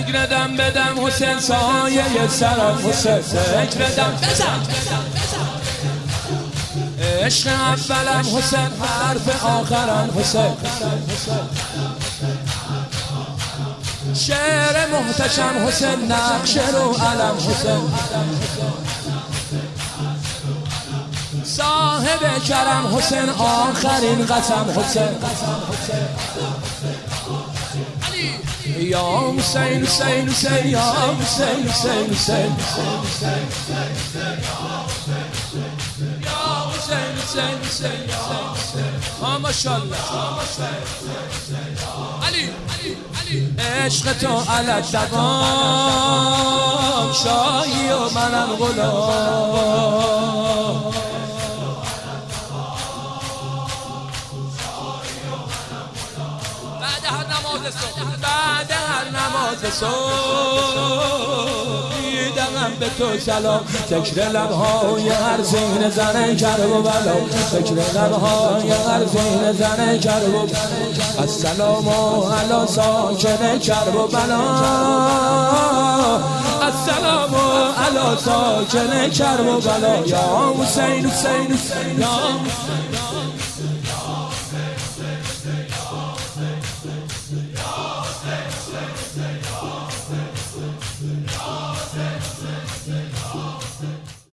ذکر دم بدم حسین سایه سرم حسین ذکر دم بزن عشق اولم حسین حرف آخرم حسین شعر محتشم حسین نقش رو علم حسین صاحب کرم حسین آخرین قسم حسین یا حسین حسین حسین یا حسین حسین حسین یا حسین حسین حسین یا ماشاءالله علی عشق تو علت دوام شاهی و منم غلام بعد هر نماز صبح دیدم به تو سلام ذکر لبهای هر زین زنه کرب و بلا ذکر لبهای هر زین زنه کرب و السلام علی ساکن کرب و بلا السلام علی ساکن کرب و بلا یا حسین حسین حسین یا